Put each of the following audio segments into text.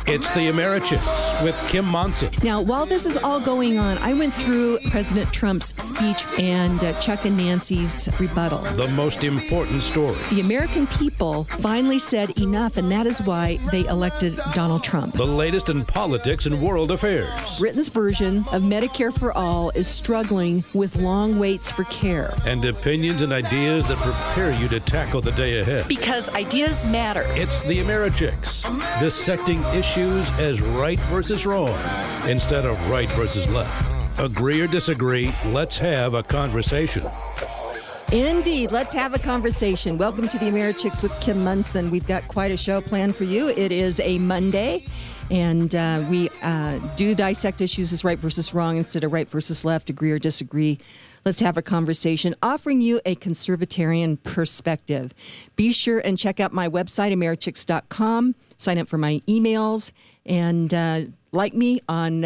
It's the Americhicks with Kim Monson. Now, while this is all going on, I went through President Trump's speech and Chuck and Nancy's rebuttal. The most important story. The American people finally said enough, and that is why they elected Donald Trump. The latest in politics and world affairs. Britain's version of Medicare for All is struggling with long waits for care. And opinions and ideas that prepare you to tackle the day ahead. Because ideas matter. It's the Americhicks, dissecting issues as right versus wrong instead of right versus left. Agree or disagree, let's have a conversation. Indeed. Let's have a conversation. Welcome to the Americhicks with Kim Monson. We've got quite a show planned for you. It is a Monday, and we do dissect issues as right versus wrong instead of right versus left, agree or disagree. Let's have a conversation, offering you a conservatarian perspective. Be sure and check out my website, americhicks.com. Sign up for my emails, and like me on,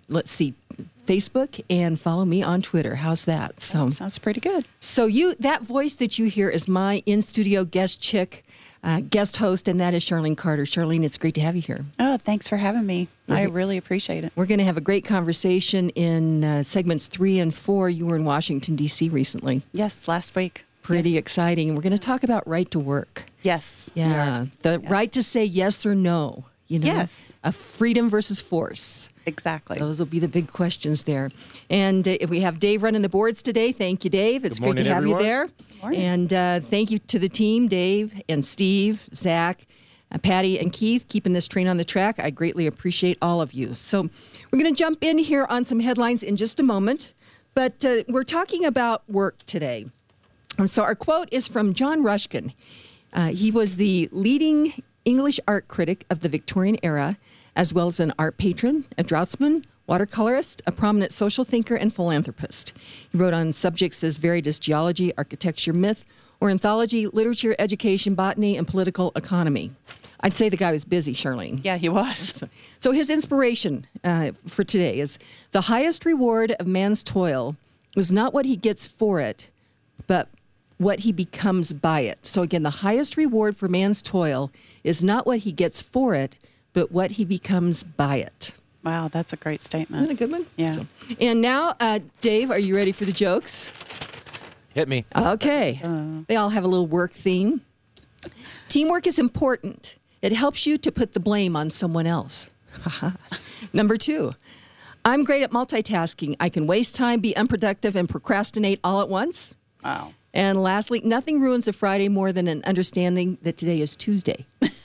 Facebook, and follow me on Twitter. How's that? So sounds pretty good. So that voice that you hear is my in-studio guest host, and that is Charlene Carter. Charlene, it's great to have you here. Oh, thanks for having me. I really appreciate it. We're going to have a great conversation in segments 3 and 4. You were in Washington, D.C. recently. Yes, last week. Pretty exciting. We're going to talk about right to work. Yes. Yeah. The right to say yes or no. Yes. A freedom versus force. Exactly. Those will be the big questions there. And if we have Dave running the boards today, thank you, Dave. It's great to have you there. Good morning. And thank you to the team, Dave and Steve, Zach, Patty, and Keith, keeping this train on the track. I greatly appreciate all of you. So we're going to jump in here on some headlines in just a moment. But we're talking about work today. And so our quote is from John Ruskin. He was the leading English art critic of the Victorian era, as well as an art patron, a draughtsman, watercolorist, a prominent social thinker, and philanthropist. He wrote on subjects as varied as geology, architecture, myth, ornithology, literature, education, botany, and political economy. I'd say the guy was busy, Charlene. Yeah, he was. So his inspiration for today is the highest reward of man's toil is not what he gets for it, but what he becomes by it. So again, the highest reward for man's toil is not what he gets for it, but what he becomes by it. Wow, that's a great statement. Isn't that a good one? Yeah. And now, Dave, are you ready for the jokes? Hit me. Okay. They all have a little work theme. Teamwork is important. It helps you to put the blame on someone else. Number 2, I'm great at multitasking. I can waste time, be unproductive, and procrastinate all at once. Wow. And lastly, nothing ruins a Friday more than an understanding that today is Tuesday.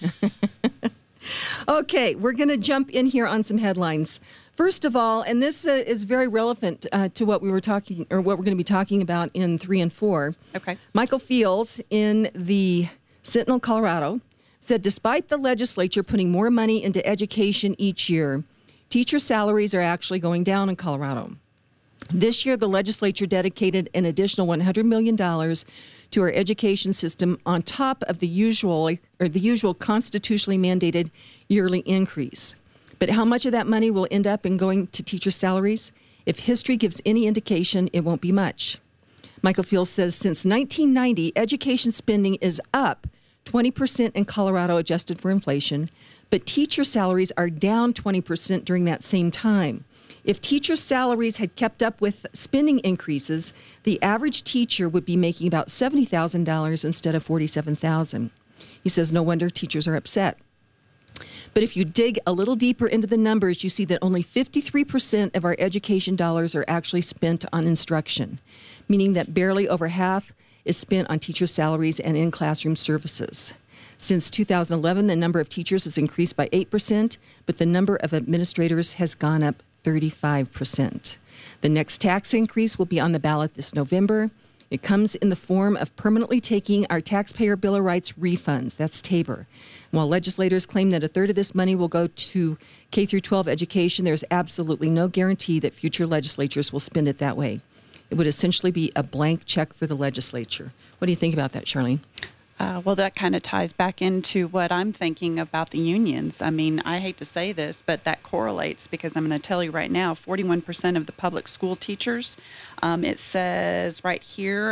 Okay, we're going to jump in here on some headlines. First of all, and this is very relevant to what we were talking, or what we're going to be talking about in 3 and 4. Okay. Michael Fields in the Sentinel, Colorado, said despite the legislature putting more money into education each year, teacher salaries are actually going down in Colorado. This year, the legislature dedicated an additional $100 million to our education system on top of the usual constitutionally mandated yearly increase. But how much of that money will end up in going to teacher salaries? If history gives any indication, it won't be much. Michael Fields says since 1990, education spending is up 20% in Colorado adjusted for inflation, but teacher salaries are down 20% during that same time. If teacher salaries had kept up with spending increases, the average teacher would be making about $70,000 instead of $47,000. He says no wonder teachers are upset. But if you dig a little deeper into the numbers, you see that only 53% of our education dollars are actually spent on instruction, meaning that barely over half is spent on teacher salaries and in-classroom services. Since 2011, the number of teachers has increased by 8%, but the number of administrators has gone up 35%. The next tax increase will be on the ballot this November. It comes in the form of permanently taking our taxpayer Bill of Rights refunds. That's TABOR. While legislators claim that a third of this money will go to K through 12 education, there's absolutely no guarantee that future legislatures will spend it that way. It would essentially be a blank check for the legislature. What do you think about that, Charlene? Well, that kind of ties back into what I'm thinking about the unions. I mean, I hate to say this, but that correlates because I'm going to tell you right now, 41% of the public school teachers, it says right here,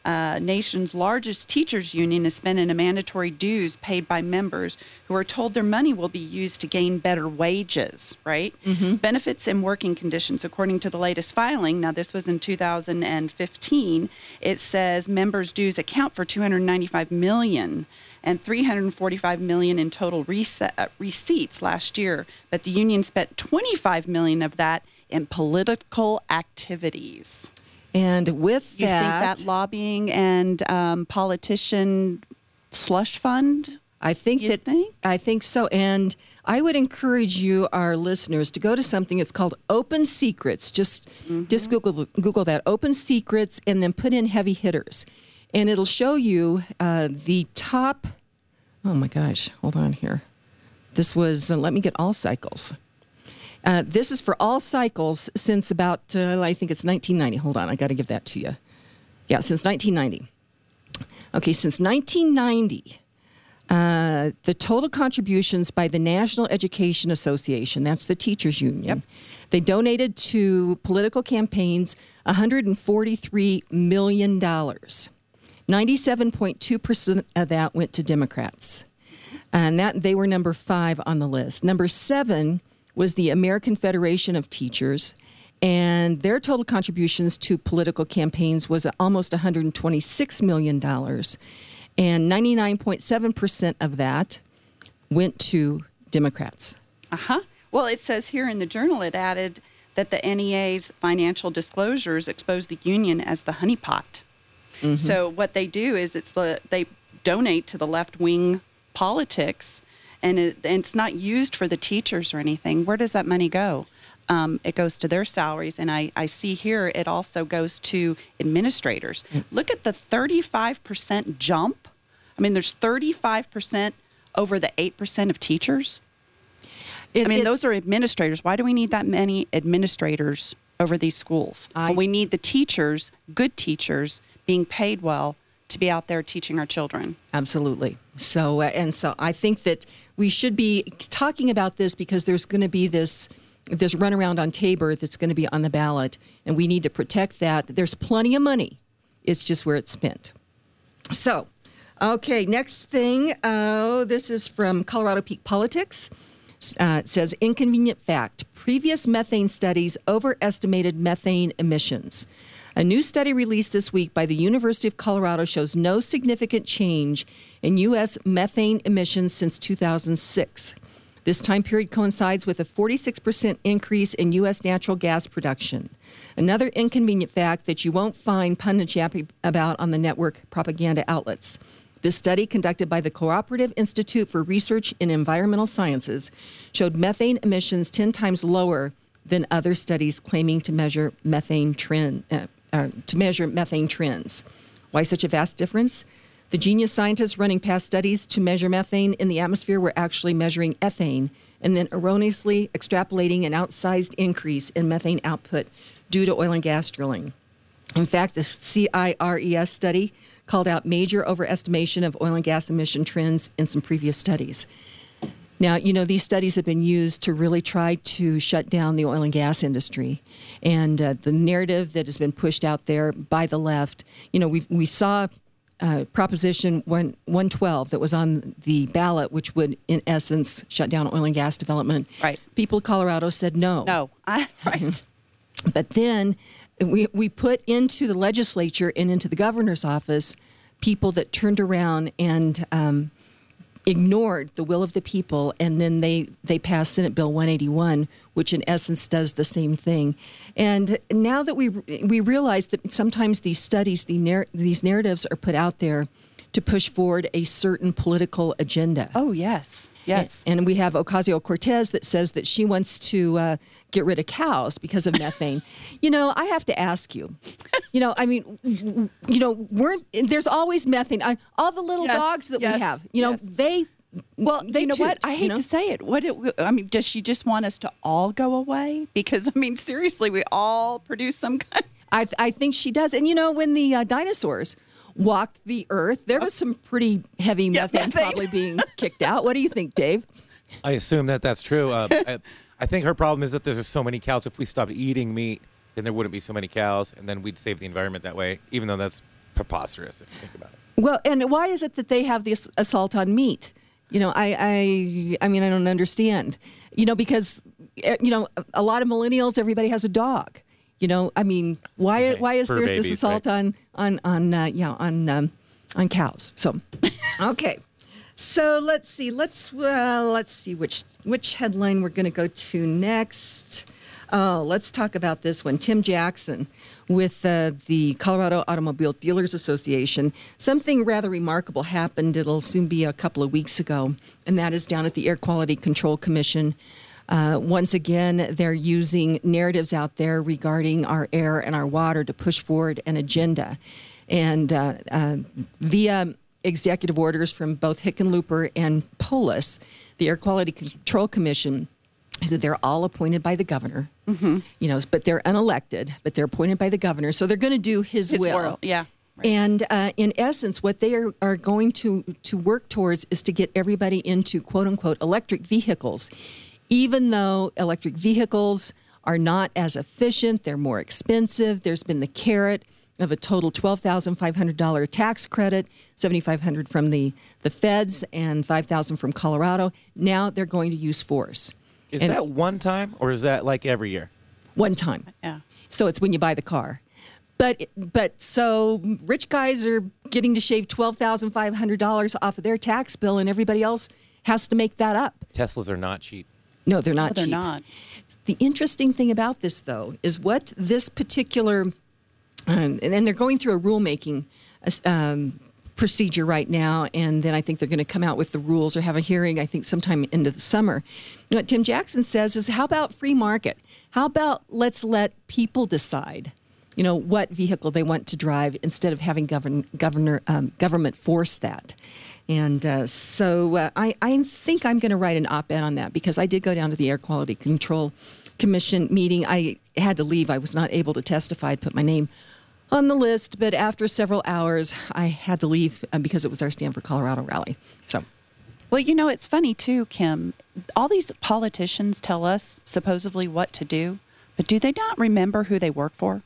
nation's largest teachers union is spending a mandatory dues paid by members who are told their money will be used to gain better wages, right? Benefits and working conditions. According to the latest filing, now this was in 2015, it says members' dues account for $295 million and $345 million in total receipts last year, but the union spent $25 million of that in political activities. And with You think that lobbying and politician slush fund? I think I think so. And I would encourage you, our listeners, to go to something. It's called Open Secrets. Just Google that, Open Secrets, and then put in heavy hitters, and it'll show you the top. Oh my gosh! Hold on here. This was. Let me get all cycles. This is for all cycles since about, I think it's 1990. Hold on, I got to give that to you. Yeah, since 1990. Okay, since 1990, the total contributions by the National Education Association, that's the teachers union, they donated to political campaigns $143 million. 97.2% of that went to Democrats. And that they were number 5 on the list. Number 7 was the American Federation of Teachers, and their total contributions to political campaigns was almost $126 million, and 99.7% of that went to Democrats. Well, it says here in the Journal, it added that the NEA's financial disclosures expose the union as the honeypot. So what they do is they donate to the left-wing politics, and it's not used for the teachers or anything. Where does that money go? It goes to their salaries, and I see here it also goes to administrators. Look at the 35% jump. I mean, there's 35% over the 8% of teachers. Those are administrators. Why do we need that many administrators over these schools? We need the teachers, good teachers, being paid well to be out there teaching our children. Absolutely. So I think that we should be talking about this because there's going to be this runaround on Tabor that's going to be on the ballot, and we need to protect that. There's plenty of money. It's just where it's spent. So, okay, next thing. This is from Colorado Peak Politics. It says, inconvenient fact, previous methane studies overestimated methane emissions. A new study released this week by the University of Colorado shows no significant change in U.S. methane emissions since 2006. This time period coincides with a 46% increase in U.S. natural gas production. Another inconvenient fact that you won't find pun and chappy about on the network propaganda outlets. This study, conducted by the Cooperative Institute for Research in Environmental Sciences, showed methane emissions 10 times lower than other studies claiming to measure methane trends. Why such a vast difference? The genius scientists running past studies to measure methane in the atmosphere were actually measuring ethane and then erroneously extrapolating an outsized increase in methane output due to oil and gas drilling. In fact, the CIRES study called out major overestimation of oil and gas emission trends in some previous studies. Now, these studies have been used to really try to shut down the oil and gas industry. And the narrative that has been pushed out there by the left, we saw Proposition 112 that was on the ballot, which would, in essence, shut down oil and gas development. Right. People in Colorado said no. No. Right. But then we put into the legislature and into the governor's office people that turned around and ignored the will of the people, and then they passed Senate Bill 181, which in essence does the same thing. And now that we realize that sometimes these studies, these narratives are put out there to push forward a certain political agenda. Oh, yes. Yes. And we have Ocasio-Cortez that says that she wants to get rid of cows because of methane. I have to ask you, there's always methane. All the little dogs that we have, they... Well, you know what? I hate to say it. Does she just want us to all go away? Because, seriously, we all produce some kind. I think she does. And, when the dinosaurs walked the earth, there was some pretty heavy methane probably being kicked out. What do you think, Dave? I assume that's true. I think her problem is that there's just so many cows. If we stopped eating meat, then there wouldn't be so many cows, and then we'd save the environment that way, even though that's preposterous if you think about it. Well, and why is it that they have this assault on meat? You know, I mean, I don't understand. You know, because a lot of millennials, everybody has a dog. You know, I mean, why is there this assault on cows? So, okay. So let's see. Let's see which headline we're going to go to next. Let's talk about this one. Tim Jackson with the Colorado Automobile Dealers Association. Something rather remarkable happened. It'll soon be a couple of weeks ago, and that is down at the Air Quality Control Commission. Once again, they're using narratives out there regarding our air and our water to push forward an agenda. And via executive orders from both Hickenlooper and Polis, the Air Quality Control Commission, who they're all appointed by the governor, you know, but they're unelected, but they're appointed by the governor. So they're going to do his will. Yeah. Right. And in essence, what they are going to work towards is to get everybody into, quote unquote, electric vehicles, even though electric vehicles are not as efficient, they're more expensive. There's been the carrot of a total $12,500 tax credit, $7,500 from the feds and $5,000 from Colorado. Now they're going to use force. Is that one time, or is that like every year? One time. Yeah. So it's when you buy the car. But so rich guys are getting to shave $12,500 off of their tax bill, and everybody else has to make that up. Teslas are not cheap. No, they're not cheap. They're not. The interesting thing about this, though, is what this particular, and they're going through a rulemaking procedure right now, and then I think they're going to come out with the rules or have a hearing, I think, sometime into the summer. What Tim Jackson says is, how about free market? How about let's let people decide, you know, what vehicle they want to drive instead of having government force that. And so I think I'm going to write an op-ed on that, because I did go down to the Air Quality Control Commission meeting. I had to leave. I was not able to testify. I'd put my name on the list, but after several hours, I had to leave because it was our Stand for Colorado rally. So, well, you know, it's funny too, Kim. All these politicians tell us supposedly what to do, but do they not remember who they work for?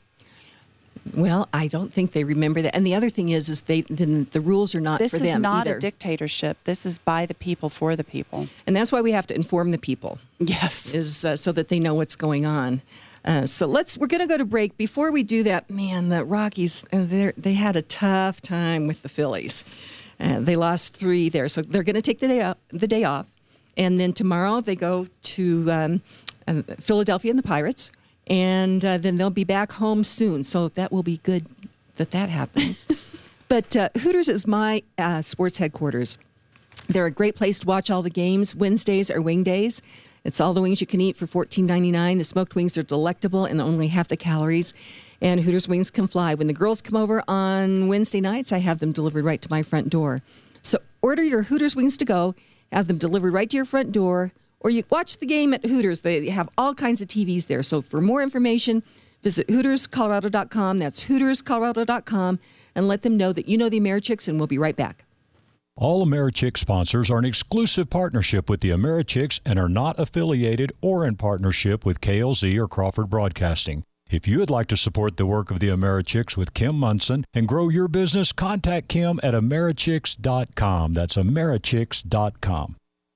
Well, I don't think they remember that. And the other thing is then the rules are not for them either. This is not a dictatorship. This is by the people for the people. And that's why we have to inform the people. Yes. Is so that they know what's going on. So we're going to go to break. Before we do that, man, the Rockies, they had a tough time with the Phillies. They lost 3 there. So they're going to take the day off. And then tomorrow they go to Philadelphia and the Pirates. And then they'll be back home soon. So that will be good that happens. But Hooters is my sports headquarters. They're a great place to watch all the games. Wednesdays are wing days. It's all the wings you can eat for $14.99. The smoked wings are delectable and only half the calories. And Hooters wings can fly. When the girls come over on Wednesday nights, I have them delivered right to my front door. So order your Hooters wings to go, have them delivered right to your front door, or you watch the game at Hooters. They have all kinds of TVs there. So for more information, visit HootersColorado.com. That's HootersColorado.com, and let them know that you know the Americhicks, and we'll be right back. All Americhick sponsors are an exclusive partnership with the Americhicks and are not affiliated or in partnership with KLZ or Crawford Broadcasting. If you would like to support the work of the Americhicks with Kim Munson and grow your business, contact Kim at Americhicks.com. That's Americhicks.com.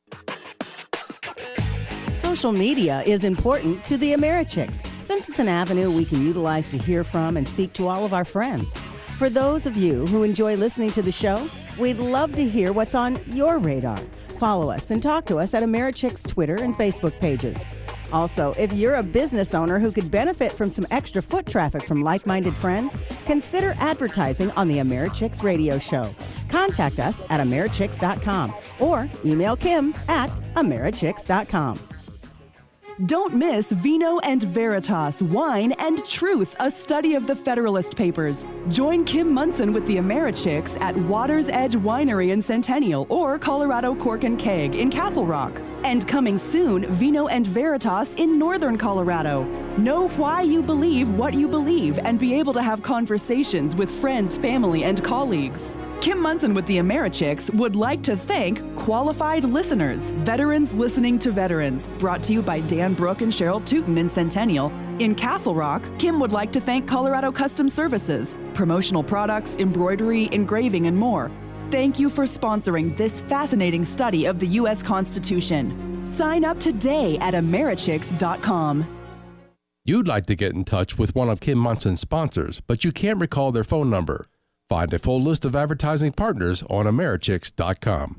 Social media is important to the Americhicks, since it's an avenue we can utilize to hear from and speak to all of our friends. For those of you who enjoy listening to the show, we'd love to hear what's on your radar. Follow us and talk to us at Americhicks Twitter and Facebook pages. Also, if you're a business owner who could benefit from some extra foot traffic from like-minded friends, consider advertising on the Americhicks radio show. Contact us at Americhicks.com or email Kim at Americhicks.com. Don't miss Vino and Veritas, Wine and Truth, a study of the Federalist Papers. Join Kim Munson with the Americhicks at Water's Edge Winery in Centennial or Colorado Cork and Keg in Castle Rock. And coming soon, Vino and Veritas in Northern Colorado. Know why you believe what you believe and be able to have conversations with friends, family, and colleagues. Kim Munson with the Americhicks would like to thank qualified listeners, veterans listening to veterans, brought to you by Dan Brooke and Cheryl Tootin in Centennial, In Castle Rock, Kim would like to thank Colorado Custom Services, promotional products, embroidery, engraving, and more. Thank you for sponsoring this fascinating study of the U.S. Constitution. Sign up today at Americhicks.com. You'd like to get in touch with one of Kim Munson's sponsors, but you can't recall their phone number. Find a full list of advertising partners on Americhicks.com.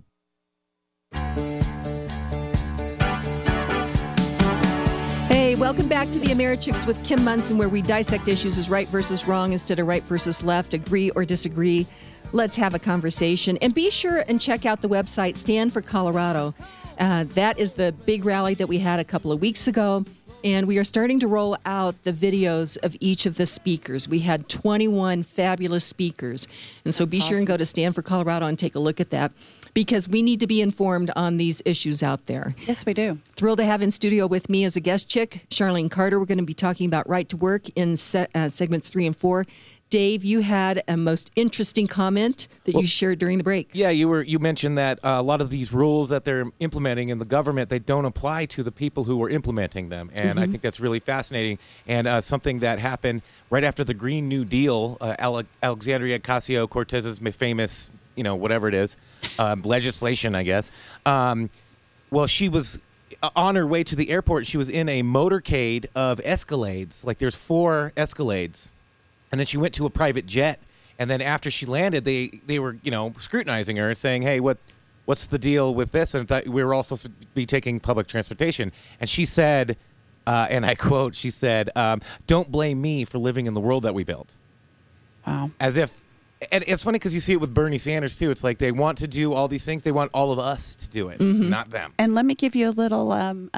Hey, welcome back to the Americhicks with Kim Munson, where we dissect issues as right versus wrong instead of right versus left, agree or disagree. Let's have a conversation. And be sure and check out the website, Stand for Colorado. That is the big rally that we had a couple of weeks ago. And we are starting to roll out the videos of each of the speakers. We had 21 fabulous speakers. And so be sure and go to Stand for Colorado and take a look at that, because we need to be informed on these issues out there. Yes, we do. Thrilled to have in studio with me as a guest chick, Charlene Carter. We're going to be talking about right to work in segments 3 and 4. Dave, you had a most interesting comment that you shared during the break. Yeah, you mentioned that a lot of these rules that they're implementing in the government, they don't apply to the people who are implementing them. And I think that's really fascinating. And something that happened right after the Green New Deal, Alexandria Ocasio-Cortez's famous, whatever it is, legislation, I guess. Well, she was on her way to the airport. She was in a motorcade of Escalades. Like, there's 4 Escalades. And then she went to a private jet, and then after she landed, they were scrutinizing her, saying, "Hey, what's the deal with this?" And we were all supposed to be taking public transportation. And she said, and I quote, she said, "Don't blame me for living in the world that we built." Wow. As if, and it's funny because you see it with Bernie Sanders too. It's like they want to do all these things. They want all of us to do it, not them. And let me give you a little,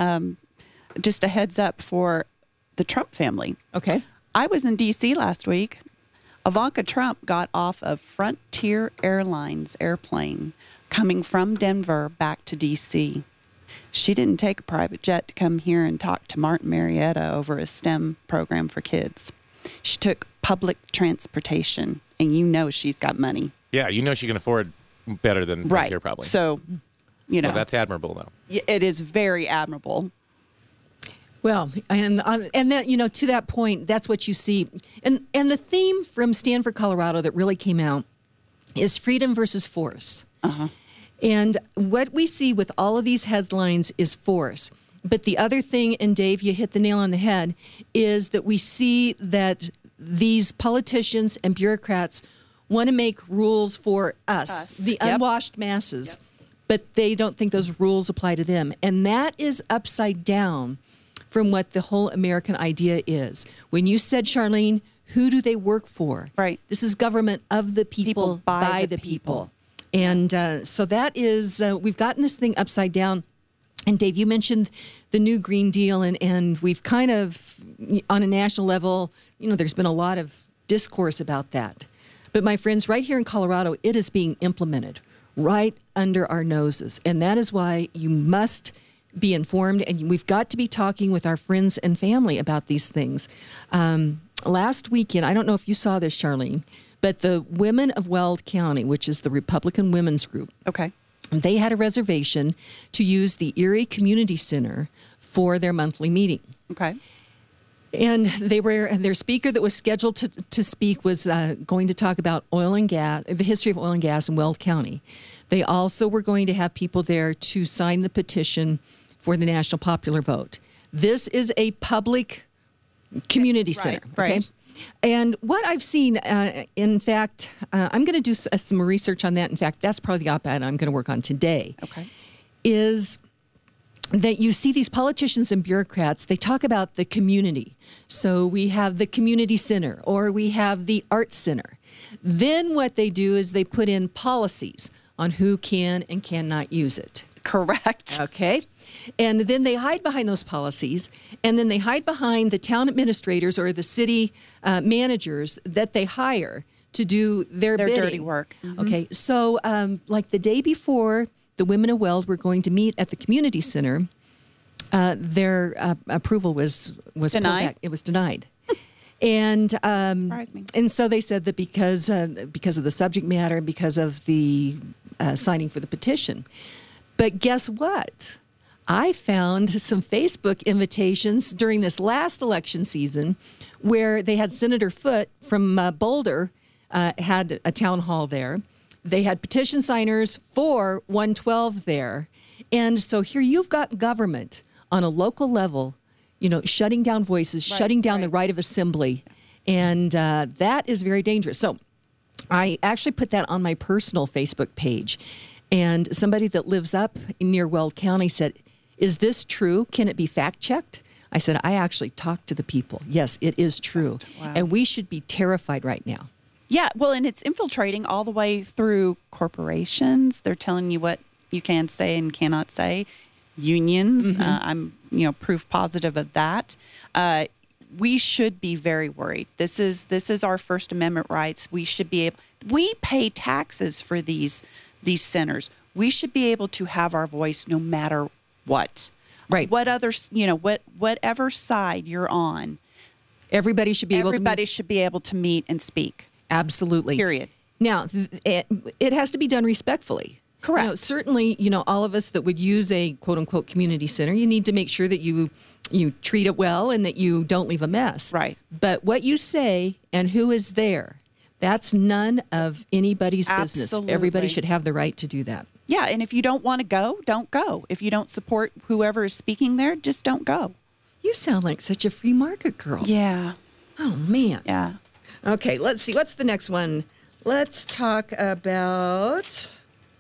just a heads up for the Trump family. Okay. I was in D.C. last week. Ivanka Trump got off of Frontier Airlines airplane coming from Denver back to D.C. She didn't take a private jet to come here and talk to Martin Marietta over a STEM program for kids. She took public transportation, and she's got money. Yeah, she can afford better than Frontier probably. So, So that's admirable, though. It is very admirable. Well, and that, to that point, that's what you see. And the theme from Stand for Colorado that really came out is freedom versus force. And what we see with all of these headlines is force. But the other thing, and Dave, you hit the nail on the head, is that we see that these politicians and bureaucrats want to make rules for us. The unwashed masses, but they don't think those rules apply to them. And that is upside down from what the whole American idea is. When you said, Charlene, who do they work for? Right. This is government of the people by the people. And so that is, we've gotten this thing upside down. And Dave, you mentioned the new Green Deal, and we've kind of, on a national level, there's been a lot of discourse about that. But my friends, right here in Colorado, it is being implemented right under our noses. And that is why you must be informed, and we've got to be talking with our friends and family about these things. Last weekend, I don't know if you saw this, Charlene, but the Women of Weld County, which is the Republican women's group, they had a reservation to use the Erie Community Center for their monthly meeting. And their speaker that was scheduled to speak was going to talk about oil and gas, the history of oil and gas in Weld County. They also were going to have people there to sign the petition for the national popular vote. This is a public community center. Okay? And what I've seen, in fact, I'm going to do some research on that. In fact, that's probably the op-ed I'm going to work on today. Is that you see these politicians and bureaucrats, they talk about the community. So we have the community center, or we have the arts center. Then what they do is they put in policies on who can and cannot use it. Correct. Okay. And then they hide behind those policies, and then they hide behind the town administrators or the city managers that they hire to do their bidding. Dirty work. Okay. So like the day before the Women of Weld were going to meet at the community center, their approval was denied. pulled back. It was denied. And surprised me. And so they said that because of the subject matter and because of the signing for the petition. But guess what? I found some Facebook invitations during this last election season where they had Senator Foote from Boulder had a town hall there. They had petition signers for 112 there. And so here you've got government on a local level, shutting down voices, shutting down the right of assembly. And that is very dangerous. So I actually put that on my personal Facebook page. And somebody that lives up near Weld County said, "Is this true? Can it be fact checked?" I said, "I actually talked to the people. Yes, it is true." Wow. And we should be terrified right now. Yeah, well, and it's infiltrating all the way through corporations. They're telling you what you can say and cannot say. Unions, I'm proof positive of that. We should be very worried. This is our First Amendment rights. We should be able. We pay taxes for these centers. We should be able to have our voice no matter what. Right. What others, whatever side you're on. Everybody should be able to Everybody should be able to meet and speak. Absolutely. Period. Now, it has to be done respectfully. Correct. Certainly, all of us that would use a quote-unquote community center, you need to make sure that you treat it well and that you don't leave a mess. Right. But what you say and who is there, that's none of anybody's business. Absolutely. Everybody should have the right to do that. Yeah, and if you don't want to go, don't go. If you don't support whoever is speaking there, just don't go. You sound like such a free market girl. Yeah. Oh, man. Yeah. Okay, let's see. What's the next one? Let's talk about,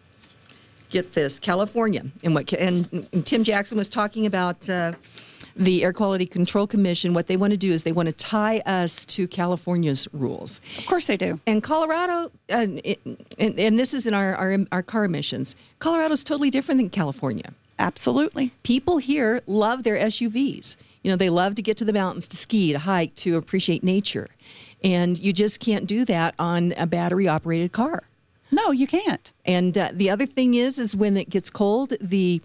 get this, California. And Tim Jackson was talking about the Air Quality Control Commission. What they want to do is they want to tie us to California's rules. Of course they do. And Colorado, and this is in our car emissions, Colorado's totally different than California. Absolutely. People here love their SUVs. They love to get to the mountains, to ski, to hike, to appreciate nature. And you just can't do that on a battery-operated car. No, you can't. And the other thing is when it gets cold, the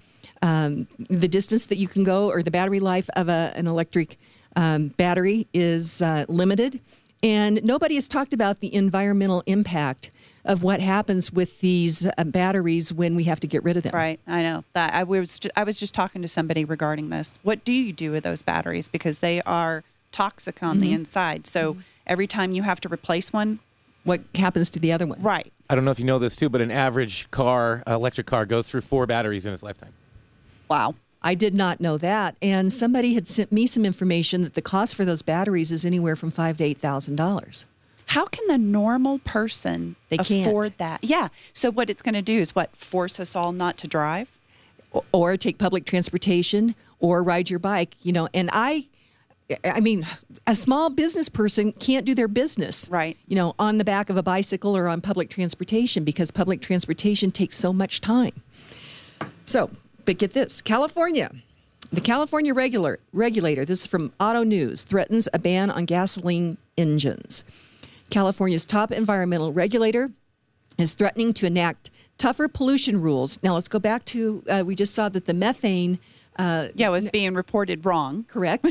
distance that you can go or the battery life of an electric battery is limited. And nobody has talked about the environmental impact of what happens with these batteries when we have to get rid of them. Right, I know. That I was just talking to somebody regarding this. What do you do with those batteries? Because they are toxic on the inside. So every time you have to replace one, what happens to the other one? Right. I don't know if you know this too, but an average car, electric car, goes through 4 batteries in its lifetime. Wow. I did not know that. And somebody had sent me some information that the cost for those batteries is anywhere from $5,000 to $8,000. How can the normal person afford that? Yeah. So what it's going to do is force us all not to drive? Or take public transportation or ride your bike, And I mean, a small business person can't do their business, right, on the back of a bicycle or on public transportation because public transportation takes so much time. So, but get this, California. The California regulator, this is from Auto News, threatens a ban on gasoline engines. California's top environmental regulator is threatening to enact tougher pollution rules. Now, let's go back to, we just saw that the methane was being reported wrong. Correct.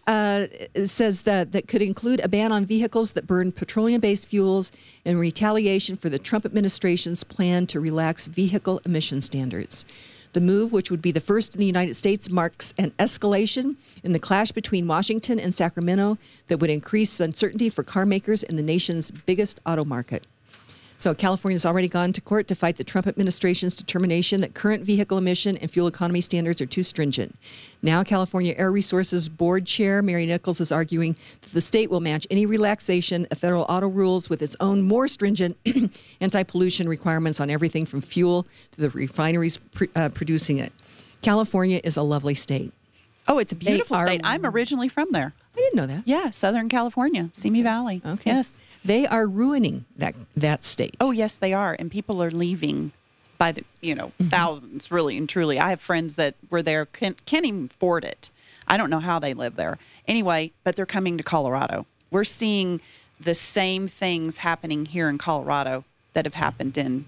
It says that could include a ban on vehicles that burn petroleum-based fuels in retaliation for the Trump administration's plan to relax vehicle emission standards. The move, which would be the first in the United States, marks an escalation in the clash between Washington and Sacramento that would increase uncertainty for car makers in the nation's biggest auto market. So California's already gone to court to fight the Trump administration's determination that current vehicle emission and fuel economy standards are too stringent. Now California Air Resources Board Chair Mary Nichols is arguing that the state will match any relaxation of federal auto rules with its own more stringent anti-pollution requirements on everything from fuel to the refineries producing it. California is a lovely state. Oh, it's a beautiful state. I'm originally from there. I didn't know that. Yeah, Southern California, Simi Valley. Okay. Yes. They are ruining that state. Oh, yes, they are. And people are leaving by the, thousands, really and truly. I have friends that were there, can't even afford it. I don't know how they live there. Anyway, but they're coming to Colorado. We're seeing the same things happening here in Colorado that have happened in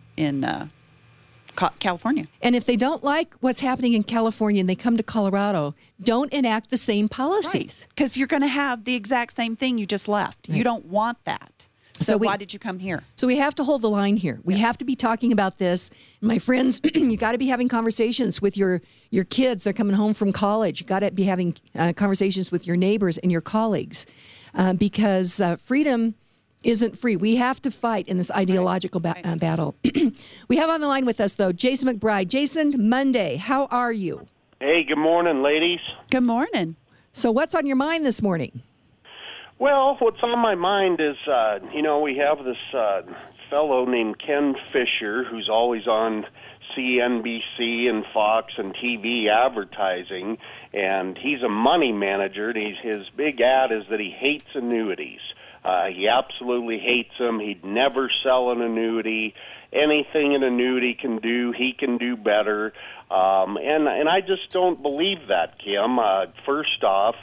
California. And if they don't like what's happening in California and they come to Colorado, don't enact the same policies. Because you're going to have the exact same thing you just left. Right. You don't want that. So why did you come here? So we have to hold the line here. We have to be talking about this. My friends, you got to be having conversations with your kids. They're coming home from college. You got to be having conversations with your neighbors and your colleagues because freedom isn't free. We have to fight in this ideological battle. We have on the line with us, though, Jason McBride. Jason, Monday, how are you? Hey, good morning, ladies. Good morning. So what's on your mind this morning? Well, what's on my mind is, we have this fellow named Ken Fisher who's always on CNBC and Fox and TV advertising, and he's a money manager, and his big ad is that he hates annuities. He absolutely hates them. He'd never sell an annuity. Anything an annuity can do, he can do better. And I just don't believe that, Kim. First off,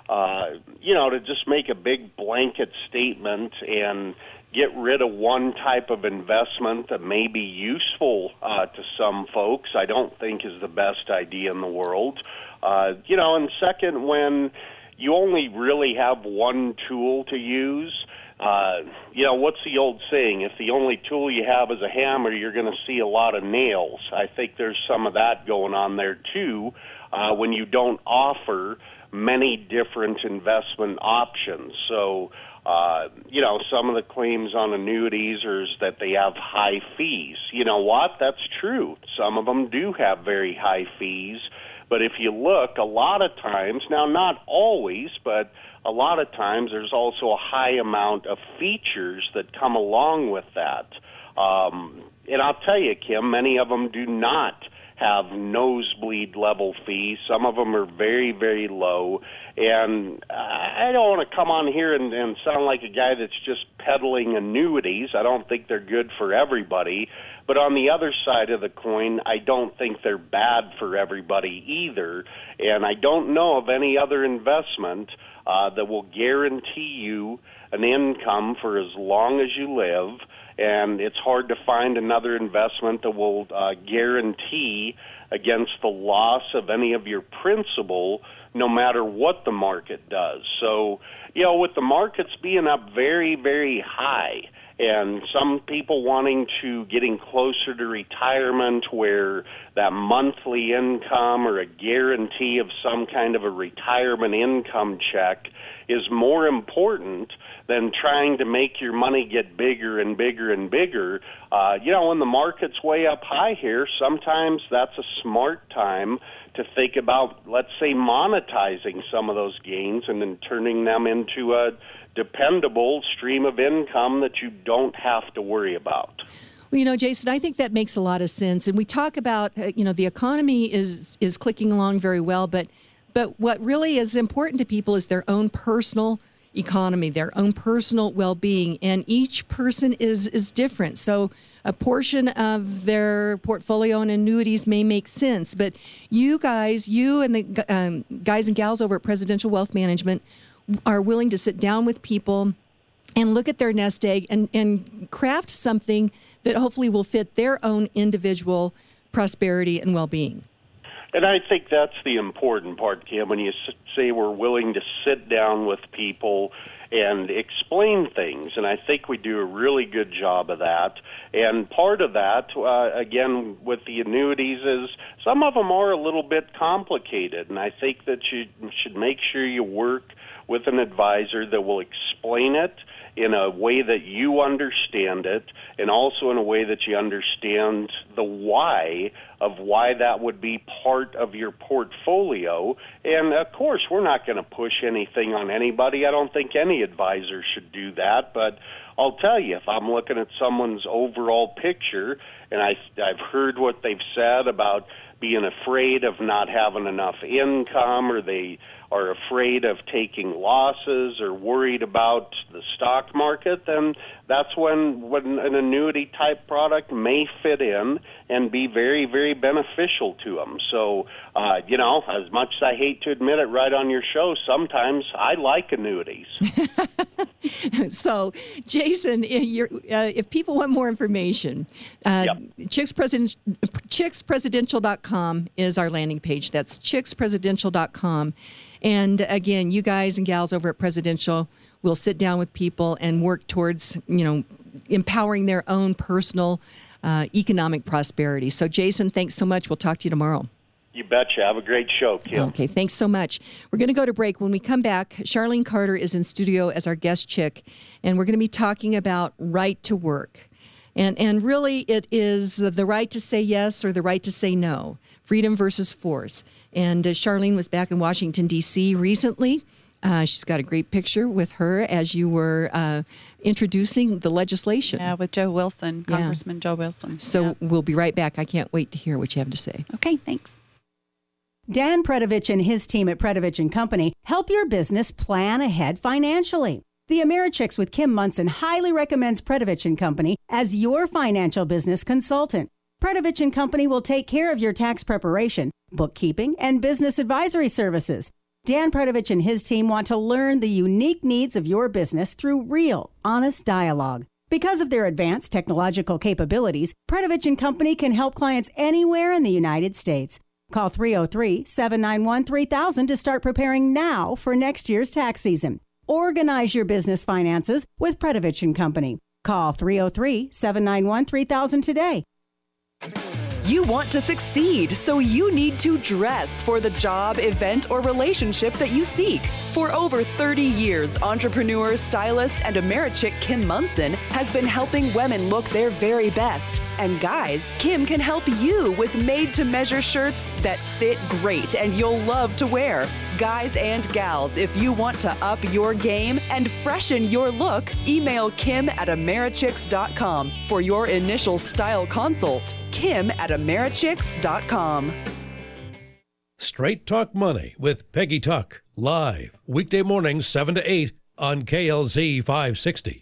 to just make a big blanket statement and get rid of one type of investment that may be useful to some folks, I don't think is the best idea in the world. And second, when you only really have one tool to use, what's the old saying? If the only tool you have is a hammer, you're going to see a lot of nails. I think there's some of that going on there, too, when you don't offer many different investment options. So, some of the claims on annuities is that they have high fees. You know what? That's true. Some of them do have very high fees. But if you look, a lot of times, now not always, but a lot of times there's also a high amount of features that come along with that. And I'll tell you, Kim, many of them do not have nosebleed level fees. Some of them are very, very low. And I don't want to come on here and sound like a guy that's just peddling annuities. I don't think they're good for everybody. But on the other side of the coin, I don't think they're bad for everybody either. And I don't know of any other investment that will guarantee you an income for as long as you live. And it's hard to find another investment that will guarantee against the loss of any of your principal, no matter what the market does. So, with the markets being up very, very high, and some people wanting to getting closer to retirement where that monthly income or a guarantee of some kind of a retirement income check is more important than trying to make your money get bigger and bigger and bigger. When the market's way up high here, sometimes that's a smart time to think about, let's say, monetizing some of those gains and then turning them into a dependable stream of income that you don't have to worry about. Well, Jason, I think that makes a lot of sense. And we talk about, the economy is clicking along very well, but what really is important to people is their own personal economy, their own personal well-being, and each person is different. So a portion of their portfolio and annuities may make sense, but you and the guys and gals over at Presidential Wealth Management are willing to sit down with people and look at their nest egg and craft something that hopefully will fit their own individual prosperity and well-being. And I think that's the important part, Kim, when you say we're willing to sit down with people and explain things. And I think we do a really good job of that. And part of that, again, with the annuities is some of them are a little bit complicated. And I think that you should make sure you work with an advisor that will explain it in a way that you understand it, and also in a way that you understand the why of why that would be part of your portfolio. And, of course, we're not going to push anything on anybody. I don't think any advisor should do that. But I'll tell you, if I'm looking at someone's overall picture, and I've heard what they've said about being afraid of not having enough income, or they are afraid of taking losses or worried about the stock market, then that's when an annuity type product may fit in and be very, very beneficial to them. So, as much as I hate to admit it right on your show, sometimes I like annuities. So, Jason, if people want more information, chickspresidential.com is our landing page. That's chickspresidential.com. And again, you guys and gals over at Presidential will sit down with people and work towards, empowering their own personal economic prosperity. So, Jason, thanks so much. We'll talk to you tomorrow. You betcha. Have a great show, Kim. Okay, thanks so much. We're going to go to break. When we come back, Charlene Carter is in studio as our guest chick, and we're going to be talking about right to work. And really, it is the right to say yes or the right to say no, freedom versus force. And Charlene was back in Washington, D.C. recently. She's got a great picture with her as you were introducing the legislation. Yeah, with Joe Wilson, Congressman Joe Wilson. So we'll be right back. I can't wait to hear what you have to say. Okay, thanks. Dan Predovich and his team at Predovich & Company help your business plan ahead financially. The Americhicks with Kim Monson highly recommends Predovich & Company as your financial business consultant. Predovich & Company will take care of your tax preparation, bookkeeping, and business advisory services. Dan Predovich and his team want to learn the unique needs of your business through real, honest dialogue. Because of their advanced technological capabilities, Predovich & Company can help clients anywhere in the United States. Call 303-791-3000 to start preparing now for next year's tax season. Organize your business finances with Predovich & Company. Call 303-791-3000 today. You want to succeed, so you need to dress for the job, event, or relationship that you seek. For over 30 years, entrepreneur, stylist, and Americhick Kim Monson has been helping women look their very best. And guys, Kim can help you with made-to-measure shirts that fit great and you'll love to wear. Guys and gals, if you want to up your game and freshen your look, email kim@americhicks.com for your initial style consult. kim@americhicks.com. Straight Talk Money with Peggy Tuck, live weekday mornings 7 to 8 on KLZ 560.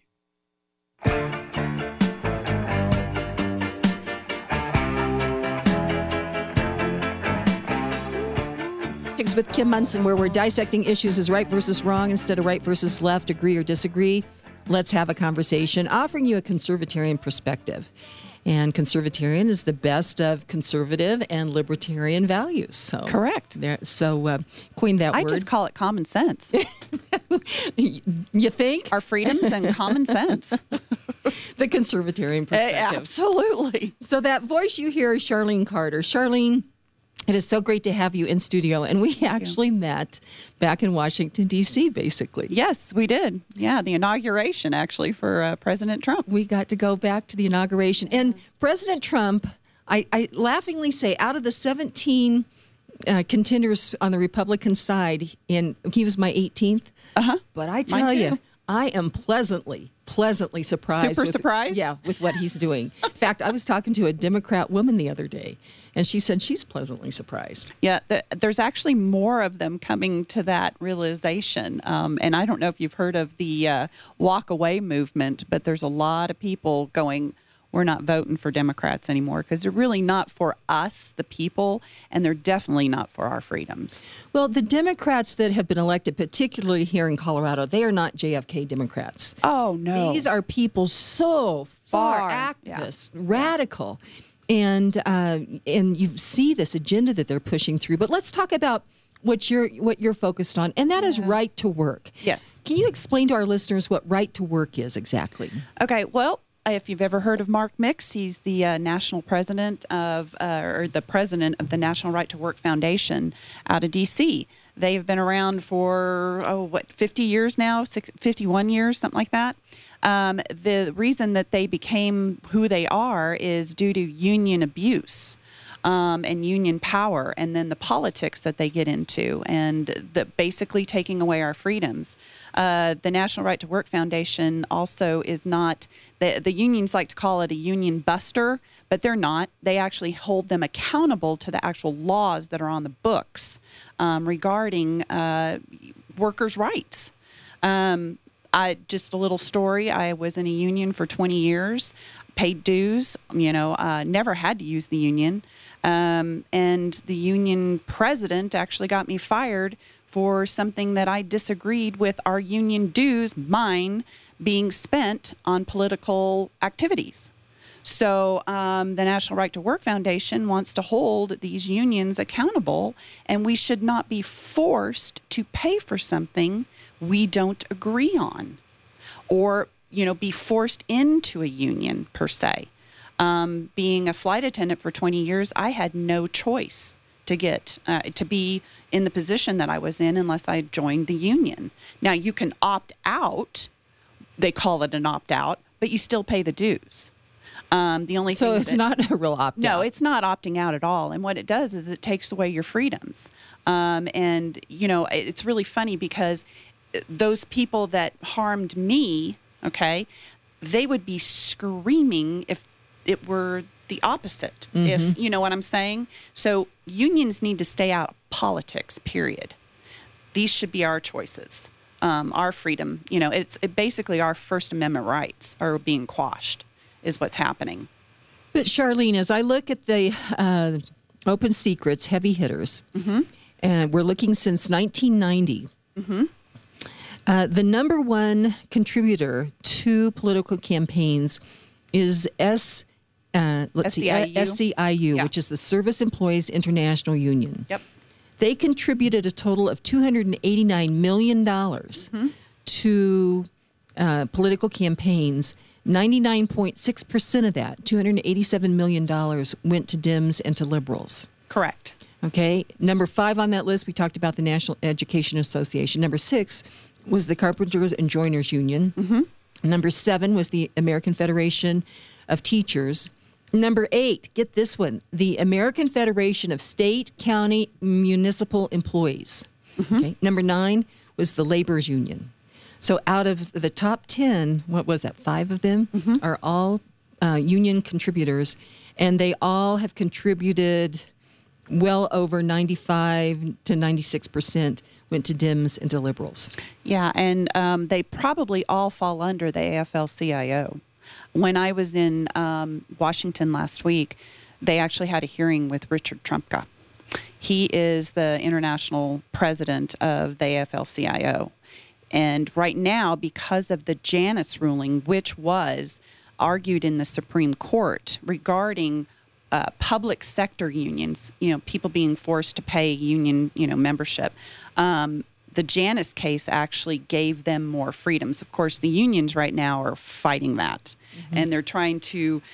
With Kim Monson, where we're dissecting issues as right versus wrong instead of right versus left, agree or disagree. Let's have a conversation, offering you a conservatarian perspective. And conservatarian is the best of conservative and libertarian values. So correct. Coined that word. I just call it common sense. You think? Our freedoms and common sense. The conservatarian perspective. Absolutely. So that voice you hear is Charlene Carter. Charlene, it is so great to have you in studio. And we actually met back in Washington, D.C., basically. Yes, we did. Yeah, the inauguration, actually, for President Trump. We got to go back to the inauguration. And President Trump, I laughingly say, out of the 17 contenders on the Republican side, and he was my 18th. Uh-huh. But I tell you, I am pleasantly surprised. Super surprised? Yeah, with what he's doing. In fact, I was talking to a Democrat woman the other day, and she said she's pleasantly surprised. Yeah, there's actually more of them coming to that realization. And I don't know if you've heard of the walk away movement, but there's a lot of people going, we're not voting for Democrats anymore because they're really not for us, the people, and they're definitely not for our freedoms. Well, the Democrats that have been elected, particularly here in Colorado, they are not JFK Democrats. Oh, no. These are people so far activist, radical. And you see this agenda that they're pushing through. But let's talk about what you're focused on, and that is right to work. Yes. Can you explain to our listeners what right to work is exactly? Okay, well, if you've ever heard of Mark Mix, he's the national president or the president of the National Right to Work Foundation out of D.C. They've been around for, 50 years now, 51 years, something like that. The reason that they became who they are is due to union abuse and union power, and then the politics that they get into, and basically taking away our freedoms. The National Right to Work Foundation also is not, the unions like to call it a union buster, but they're not. They actually hold them accountable to the actual laws that are on the books regarding workers' rights. Just a little story. I was in a union for 20 years, paid dues, never had to use the union. And the union president actually got me fired for something that I disagreed with our union dues, mine, being spent on political activities. So the National Right to Work Foundation wants to hold these unions accountable, and we should not be forced to pay for something we don't agree on, or be forced into a union per se. Being a flight attendant for 20 years, I had no choice to get to be in the position that I was in unless I joined the union. Now, you can opt out. They call it an opt-out, but you still pay the dues. The only so thing it's not a real opt-out. No, it's not opting out at all. And what it does is it takes away your freedoms. And it's really funny because those people that harmed me, okay, they would be screaming if it were the opposite, if you know what I'm saying. So unions need to stay out of politics, period. These should be our choices, our freedom. It's basically our First Amendment rights are being quashed, is what's happening. But Charlene, as I look at the Open Secrets heavy hitters, and we're looking since 1990, the number one contributor to political campaigns is SEIU, which is the Service Employees International Union. Yep. They contributed a total of $289 million to political campaigns. 99.6% of that, $287 million, went to Dems and to liberals. Correct. Okay. Number 5 on that list, we talked about the National Education Association. Number 6 was the Carpenters and Joiners Union. Number 7 was the American Federation of Teachers. Number 8, get this one, the American Federation of State, County, Municipal Employees. Okay. Number 9 was the Laborers Union. So out of the top 10, what was that, 5 of them are all union contributors, and they all have contributed well over 95 to 96% went to Dems and to liberals. Yeah, and they probably all fall under the AFL-CIO. When I was in Washington last week, they actually had a hearing with Richard Trumka. He is the international president of the AFL-CIO. And right now, because of the Janus ruling, which was argued in the Supreme Court regarding public sector unions, people being forced to pay union, membership, the Janus case actually gave them more freedoms. Of course, the unions right now are fighting that, and they're trying to,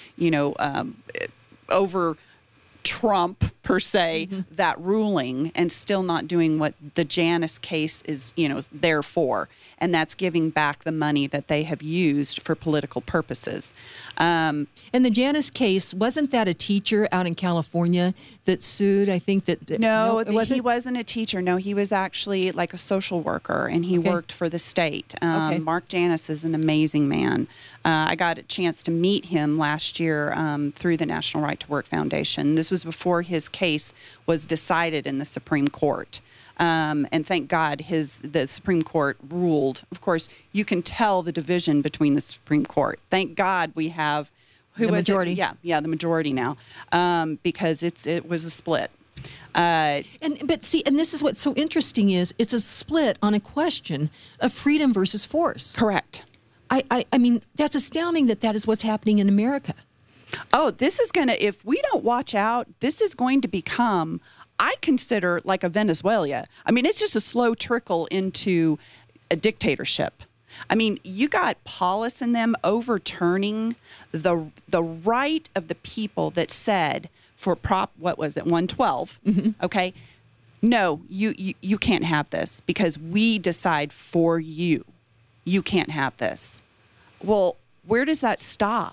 over Trump per se that ruling, and still not doing what the Janus case is there for, and that's giving back the money that they have used for political purposes. And the Janus case, wasn't that a teacher out in California that sued? I think that no, he wasn't a teacher. No, he was actually like a social worker, and he worked for the state. Mark Janus is an amazing man. I got a chance to meet him last year through the National Right to Work Foundation. This was before his case was decided in the Supreme Court. And thank God the Supreme Court ruled. Of course, you can tell the division between the Supreme Court. Thank God we have the majority. Yeah, the majority now, because it was a split. And this is what's so interesting is it's a split on a question of freedom versus force. Correct. I mean, that's astounding that is what's happening in America. Oh, this is going to, if we don't watch out, this is going to become, I consider, like a Venezuela. I mean, it's just a slow trickle into a dictatorship. I mean, you got Paulus and them overturning the right of the people that said for Prop, what was it, 112, okay? No, you can't have this because we decide for you. You can't have this. Well, where does that stop?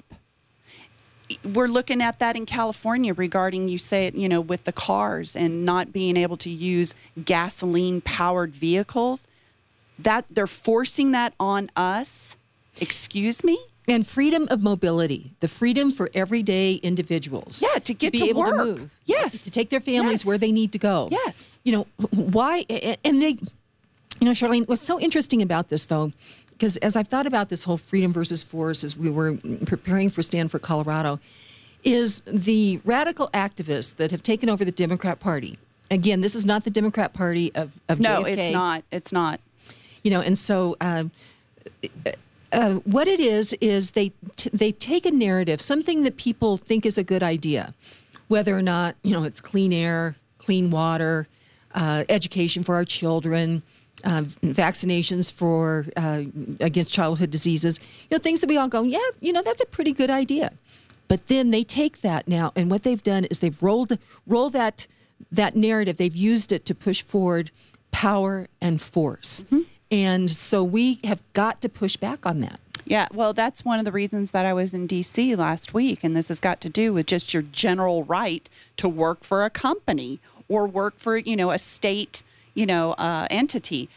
We're looking at that in California regarding, you say it, with the cars and not being able to use gasoline-powered vehicles. That they're forcing that on us. Excuse me? And freedom of mobility, the freedom for everyday individuals. Yeah, to get be to able work. to move. Yes. To take their families where they need to go. Yes. Why? And they, Charlene, what's so interesting about this, though, because as I've thought about this whole freedom versus force as we were preparing for Stand for Colorado, is the radical activists that have taken over the Democrat Party. Again, this is not the Democrat Party of No, JFK. it's not. It's not. And so What it is they take a narrative, something that people think is a good idea, whether or not, it's clean air, clean water, education for our children, vaccinations for against childhood diseases, things that we all go, yeah, that's a pretty good idea. But then they take that now, and what they've done is they've rolled that narrative. They've used it to push forward power and force. Mm-hmm. And so we have got to push back on that. Yeah, well, that's one of the reasons that I was in D.C. last week, and this has got to do with just your general right to work for a company or work for, a state, entity.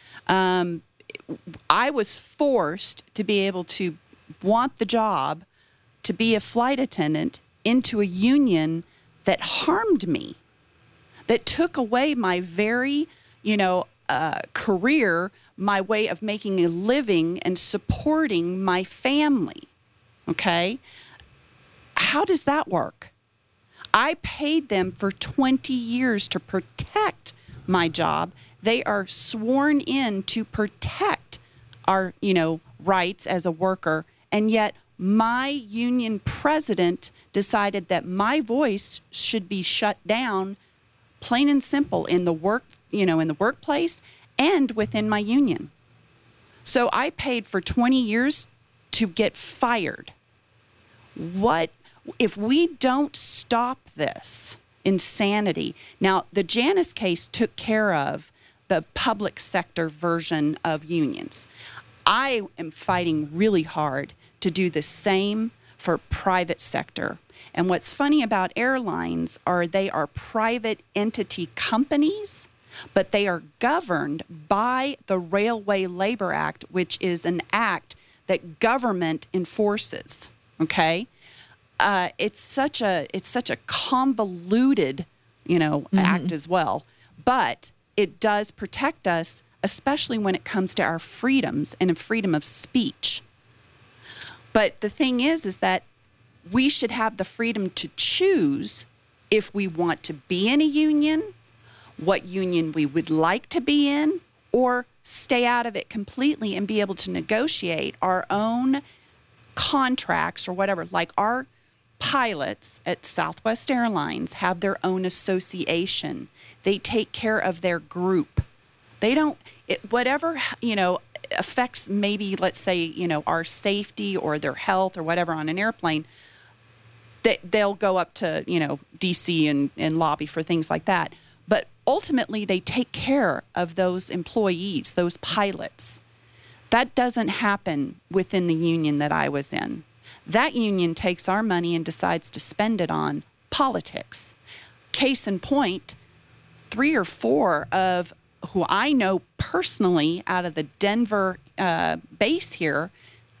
I was forced to be able to want the job to be a flight attendant into a union that harmed me, that took away my very, career, my way of making a living and supporting my family. Okay? How does that work? I paid them for 20 years to protect my job. They are sworn in to protect our, rights as a worker. And yet my union president decided that my voice should be shut down, plain and simple, in the workplace and within my union. So I paid for 20 years to get fired. What if we don't stop this insanity? Now, the Janus case took care of the public sector version of unions. I am fighting really hard to do the same for private sector. And what's funny about airlines are they are private entity companies, but they are governed by the Railway Labor Act, which is an act that government enforces. Okay, it's such a convoluted, act as well, but it does protect us, especially when it comes to our freedoms and freedom of speech. But the thing is that we should have the freedom to choose if we want to be in a union, what union we would like to be in, or stay out of it completely and be able to negotiate our own contracts or whatever. Like our pilots at Southwest Airlines have their own association. They take care of their group. They don't, whatever, affects maybe, let's say, our safety or their health or whatever on an airplane, they'll go up to, DC and lobby for things like that. But ultimately, they take care of those employees, those pilots. That doesn't happen within the union that I was in. That union takes our money and decides to spend it on politics. Case in point, 3 or 4 of who I know personally out of the Denver base here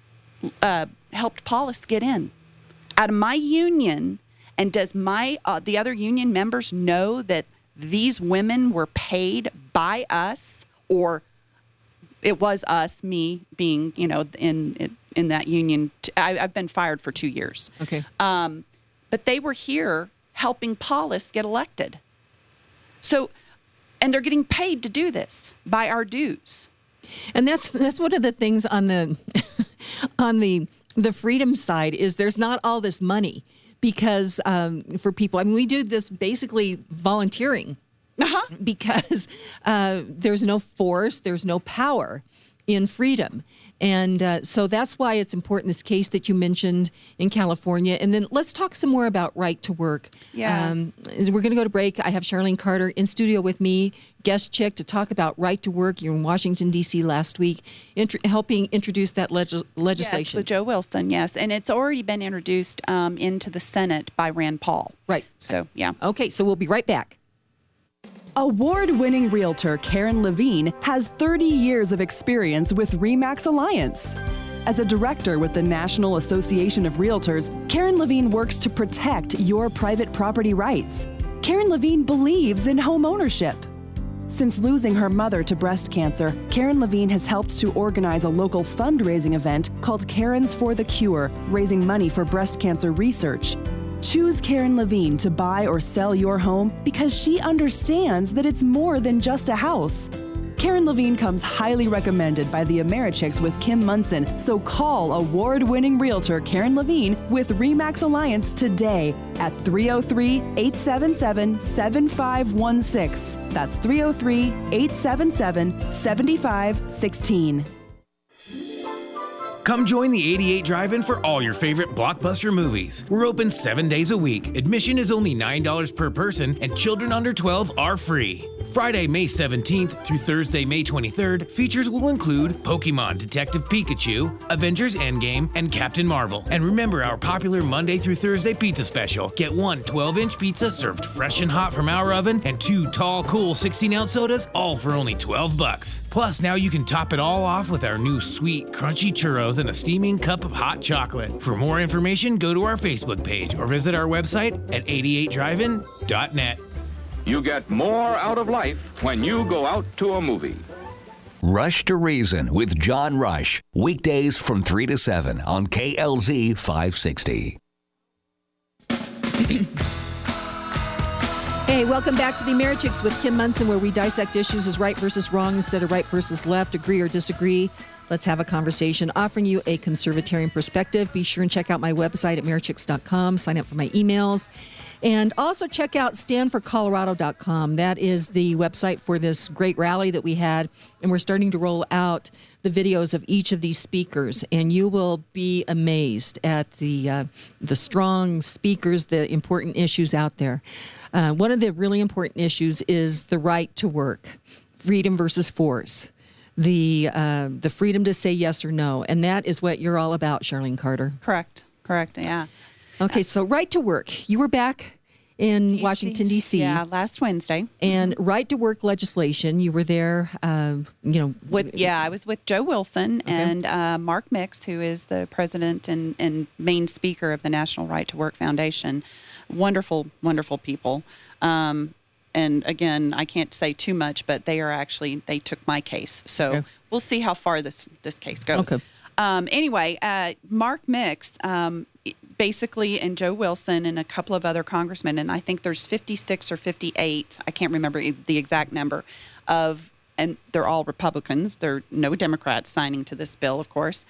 helped Paulus get in. Out of my union, and does the other union members know that these women were paid by us, or it was us, me being, in that union. I've been fired for 2 years. Okay. But they were here helping Paulus get elected. So, and they're getting paid to do this by our dues. And that's one of the things on the on the freedom side is there's not all this money because for people, I mean, we do this basically volunteering because there's no force, there's no power in freedom. And so that's why it's important, this case that you mentioned in California. And then let's talk some more about right to work. Yeah. We're going to go to break. I have Charlene Carter in studio with me, guest chick, to talk about right to work. You're in Washington, D.C. last week, helping introduce that legislation. Yes, with Joe Wilson, yes. And it's already been introduced into the Senate by Rand Paul. Right. So, yeah. Okay, so we'll be right back. Award-winning realtor Karen Levine has 30 years of experience with RE/MAX Alliance. As a director with the National Association of Realtors, Karen Levine works to protect your private property rights. Karen Levine believes in home ownership. Since losing her mother to breast cancer, Karen Levine has helped to organize a local fundraising event called Karens for the Cure, raising money for breast cancer research. Choose Karen Levine to buy or sell your home because she understands that it's more than just a house. Karen Levine comes highly recommended by the Americhicks with Kim Munson, so call award-winning realtor Karen Levine with RE/MAX Alliance today at 303-877-7516. That's 303-877-7516. Come join the 88 Drive-In for all your favorite blockbuster movies. We're open 7 days a week. Admission is only $9 per person, and children under 12 are free. Friday, May 17th through Thursday, May 23rd, features will include Pokemon Detective Pikachu, Avengers Endgame, and Captain Marvel. And remember our popular Monday through Thursday pizza special. Get one 12-inch pizza served fresh and hot from our oven, and 2 tall, cool 16-ounce sodas, all for only $12. Plus, now you can top it all off with our new sweet, crunchy churros and a steaming cup of hot chocolate. For more information, go to our Facebook page or visit our website at 88drivein.net. You get more out of life when you go out to a movie. Rush to Reason with John Rush. Weekdays from 3 to 7 on KLZ 560. Hey, welcome back to the Americhicks with Kim Munson, where we dissect issues as right versus wrong instead of right versus left, agree or disagree. Let's have a conversation, offering you a conservatarian perspective. Be sure and check out my website at Americhicks.com. Sign up for my emails. And also check out standforcolorado.com. That is the website for this great rally that we had. And we're starting to roll out the videos of each of these speakers. And you will be amazed at the strong speakers, the important issues out there. One of the really important issues is the right to work, freedom versus force. The freedom to say yes or no. And that is what you're all about, Charlene Carter. Correct, yeah. Okay, so right to work. You were back in DC. Washington, D.C. Yeah, last Wednesday. And right to work legislation, you were there, I was with Joe Wilson and Mark Mix, who is the president and main speaker of the National Right to Work Foundation. Wonderful, wonderful people. And again, I can't say too much, but they took my case. So we'll see how far this case goes. Okay. Anyway, Mark Mix, basically, and Joe Wilson and a couple of other congressmen, and I think there's 56 or 58, I can't remember the exact number, and they're all Republicans. There are no Democrats signing to this bill, of course.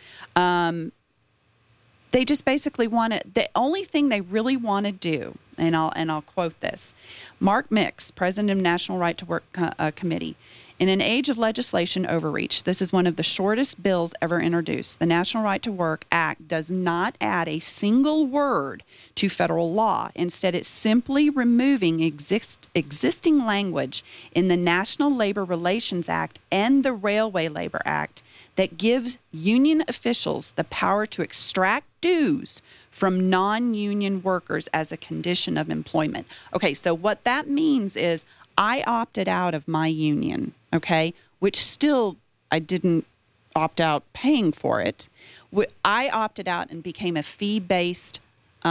They just basically the only thing they really want to do, and I'll quote this, Mark Mix, president of National Right to Work Committee, in an age of legislation overreach, this is one of the shortest bills ever introduced. The National Right to Work Act does not add a single word to federal law. Instead, it's simply removing existing language in the National Labor Relations Act and the Railway Labor Act that gives union officials the power to extract dues from non-union workers as a condition of employment. Okay, so what that means is I opted out of my union, okay, which still I didn't opt out paying for it. I opted out and became a fee-based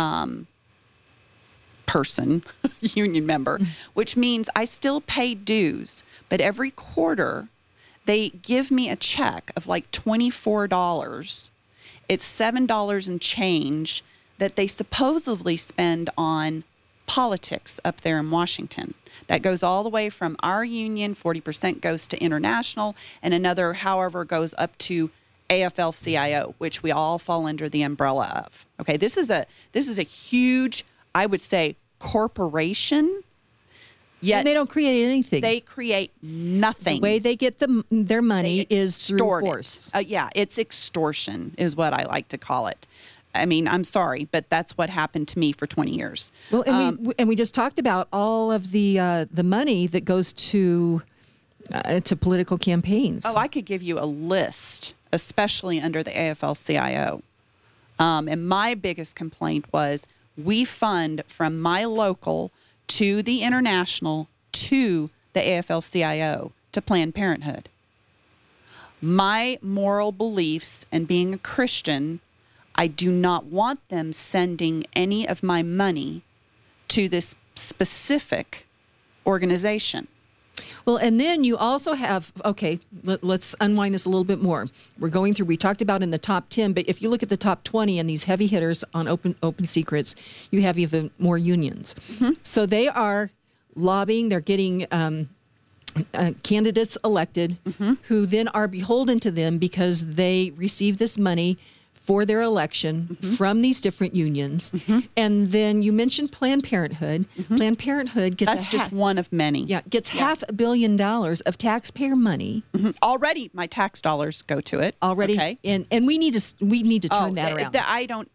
person, union member, which means I still pay dues, but every quarter they give me a check of like $24. It's $7 and change that they supposedly spend on politics up there in Washington. That goes all the way from our union, 40% goes to international, and another, however, goes up to AFL-CIO, which we all fall under the umbrella of. Okay, this is a huge, I would say, corporation. Yet and they don't create anything. They create nothing. The way they get their money is through force. It's extortion is what I like to call it. I mean, I'm sorry, but that's what happened to me for 20 years. Well, and we just talked about all of the money that goes to political campaigns. Oh, I could give you a list, especially under the AFL-CIO. And my biggest complaint was we fund from my local to the international to the AFL-CIO to Planned Parenthood. My moral beliefs and being a Christian, I do not want them sending any of my money to this specific organization. Well, and then you also have, let's unwind this a little bit more. We talked about in the top 10, but if you look at the top 20 and these heavy hitters on Open Secrets, you have even more unions. Mm-hmm. So they are lobbying, they're getting candidates elected who then are beholden to them because they receive this money for their election from these different unions. And then you mentioned Planned Parenthood. Planned Parenthood gets That's just one of many. Yeah, gets $500 million of taxpayer money. Already, my tax dollars go to it. Already, okay. and we need to turn that around.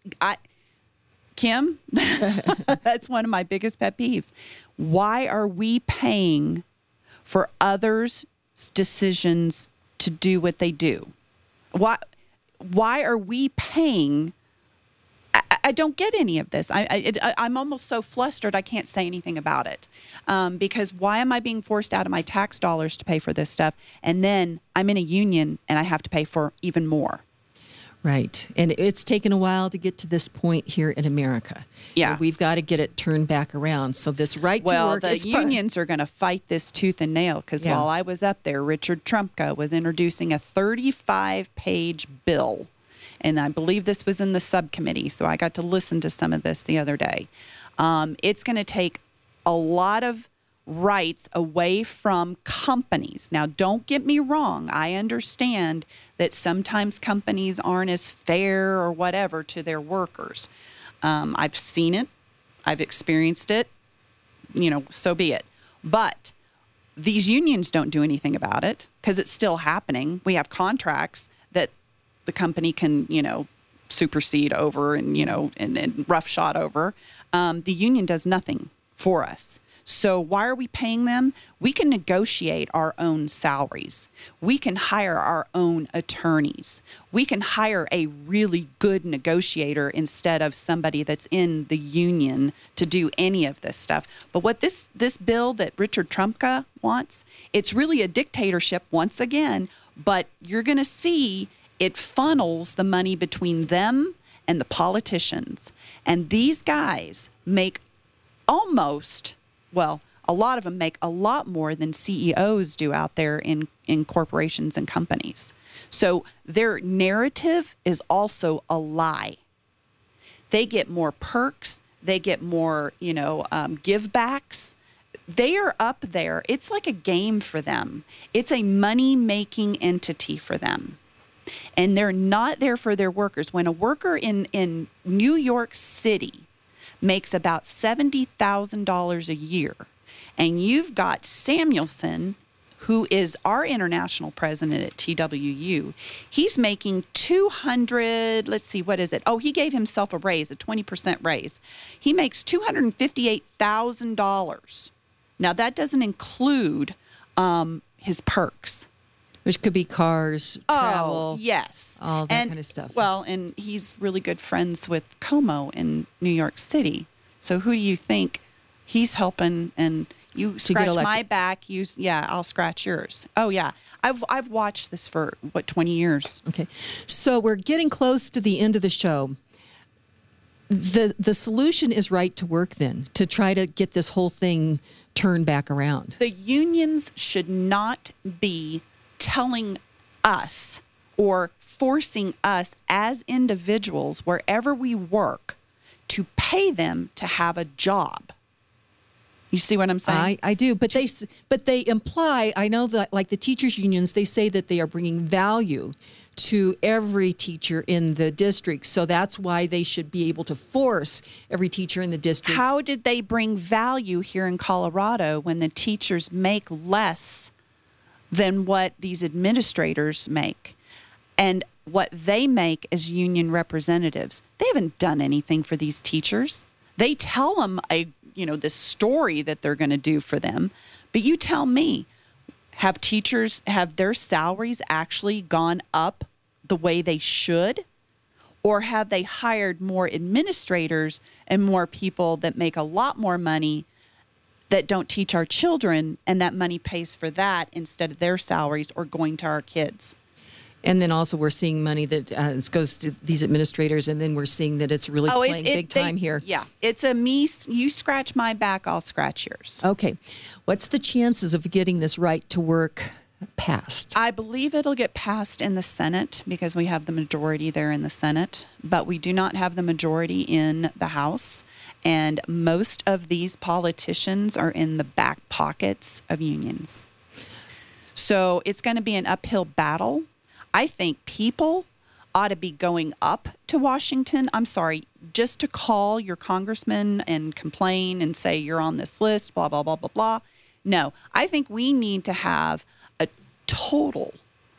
Kim, that's one of my biggest pet peeves. Why are we paying for others' decisions to do what they do? Why are we paying? I don't get any of this. I'm almost so flustered I can't say anything about it. Because why am I being forced out of my tax dollars to pay for this stuff? And then I'm in a union and I have to pay for even more. Right. And it's taken a while to get to this point here in America. Yeah. We've got to get it turned back around. So this right to work. Well, the unions are going to fight this tooth and nail because while I was up there, Richard Trumka was introducing a 35-page bill. And I believe this was in the subcommittee, so I got to listen to some of this the other day. It's going to take a lot of rights away from companies. Now, don't get me wrong. I understand that sometimes companies aren't as fair or whatever to their workers. I've seen it. I've experienced it. So be it. But these unions don't do anything about it because it's still happening. We have contracts that the company can, supersede over and roughshod over. The union does nothing for us. So why are we paying them? We can negotiate our own salaries. We can hire our own attorneys. We can hire a really good negotiator instead of somebody that's in the union to do any of this stuff. But what this bill that Richard Trumka wants, it's really a dictatorship once again, but you're going to see it funnels the money between them and the politicians. And these guys make a lot of them make a lot more than CEOs do out there in corporations and companies. So their narrative is also a lie. They get more perks. They get more, give backs. They are up there. It's like a game for them. It's a money-making entity for them. And they're not there for their workers. When a worker in New York City makes about $70,000 a year, and you've got Samuelson, who is our international president at TWU, he's making he gave himself a raise, a 20% raise. He makes $258,000. Now, that doesn't include his perks. Which could be cars, travel. Oh, yes. All that kind of stuff. Well, and he's really good friends with Como in New York City. So who do you think he's helping? And you scratch my back, I'll scratch yours. Oh, yeah. I've watched this for, 20 years. Okay. So we're getting close to the end of the show. The solution is right to work then, to try to get this whole thing turned back around. The unions should not be telling us or forcing us as individuals wherever we work to pay them to have a job. You see what I'm saying? I do, but they imply, I know that like the teachers unions, they say that they are bringing value to every teacher in the district. So that's why they should be able to force every teacher in the district. How did they bring value here in Colorado when the teachers make less than what these administrators make and what they make as union representatives? They haven't done anything for these teachers. They tell them this story that they're going to do for them. But you tell me, have their salaries actually gone up the way they should? Or have they hired more administrators and more people that make a lot more money that don't teach our children, and that money pays for that instead of their salaries or going to our kids? And then also we're seeing money that goes to these administrators, and then we're seeing that it's really playing big time here. Yeah, it's you scratch my back, I'll scratch yours. Okay. What's the chances of getting this right to work passed? I believe it'll get passed in the Senate because we have the majority there in the Senate, but we do not have the majority in the House. And most of these politicians are in the back pockets of unions. So it's going to be an uphill battle. I think people ought to be going up to Washington. I'm sorry, just to call your congressman and complain and say you're on this list, blah, blah, blah, blah, blah. No, I think we need to have a total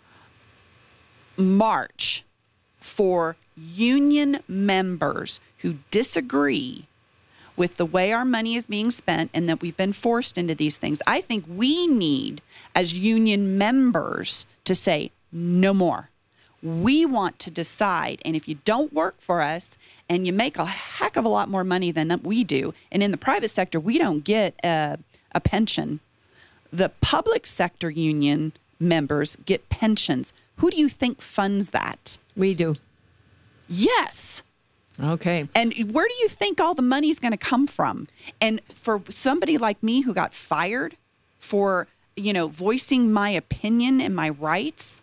march for union members who disagree with the way our money is being spent and that we've been forced into these things. I think we need, as union members, to say no more. We want to decide, and if you don't work for us and you make a heck of a lot more money than we do, and in the private sector, we don't get a pension. The public sector union members get pensions. Who do you think funds that? We do. Yes. Okay. And where do you think all the money is going to come from? And for somebody like me who got fired for, voicing my opinion and my rights,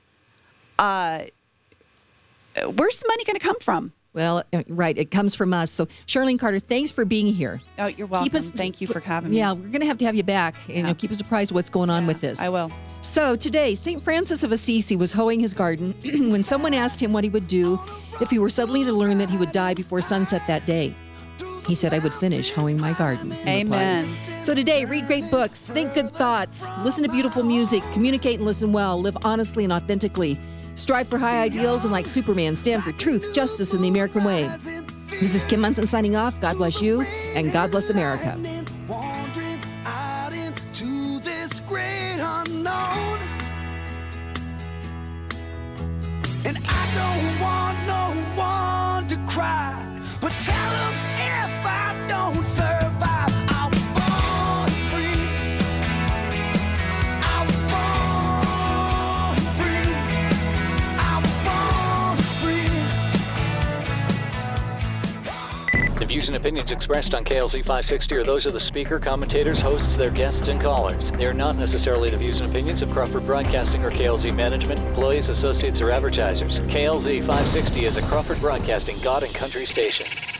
where's the money going to come from? Well, right. It comes from us. So, Charlene Carter, thanks for being here. Oh, you're welcome. Thank you for having me. Yeah, we're going to have you back. And keep us apprised of what's going on with this. I will. So, today, St. Francis of Assisi was hoeing his garden when someone asked him what he would do if he were suddenly to learn that he would die before sunset that day. He said, I would finish hoeing my garden. Amen. So today, read great books, think good thoughts, listen to beautiful music, communicate and listen well, live honestly and authentically. Strive for high ideals and like Superman, stand for truth, justice, and the American way. This is Kim Munson signing off. God bless you, and God bless America. Wandering out into this great unknown. And I don't want no one to cry, but tell them if I don't survive, I was born free. I was born free. The views and opinions expressed on KLZ 560 are those of the speaker, commentators, hosts, their guests, and callers. They are not necessarily the views and opinions of Crawford Broadcasting or KLZ management, employees, associates, or advertisers. KLZ 560 is a Crawford Broadcasting God and Country station.